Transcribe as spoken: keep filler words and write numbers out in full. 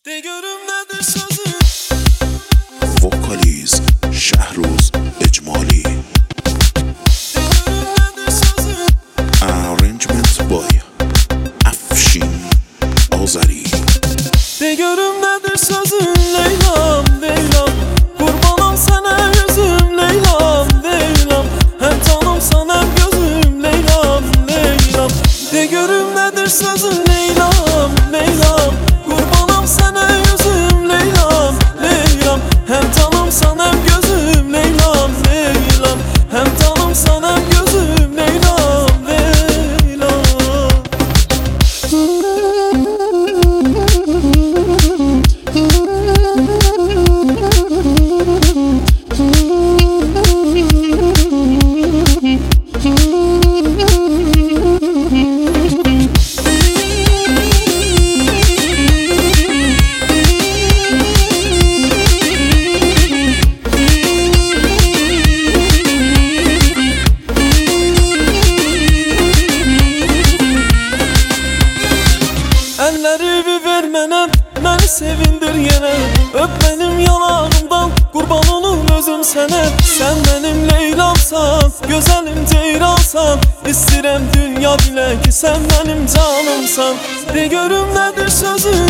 De görüm nedir sözün? Vokaliz Şehruz Ecmali. De görüm nedir sözün? Arrangement by Afşin Azari. De görüm nedir sözün? Leylam, Leylam, kurbanım sana yüzüm. Leylam, Leylam, hem tanım sana hem gözüm. Leylam, Leylam, de görüm nedir sözün? Leylam, Leylam, kurbanım sana yüzüm. Leylam, Leylam, hem tanım sana hem gözüm. Leylam, Leylam, hem tanım sana hem gözüm. Leylam, Leylam. Ellerimi ver mənəm, məni sevindir yenə. Öp benim yanağımdan, qurban olum özüm sənə. Sən mənim Leylamsan, gözəlim ceyransan. İstirəm dünya bilə ki, sən mənim canımsan. De görüm nədir sözün?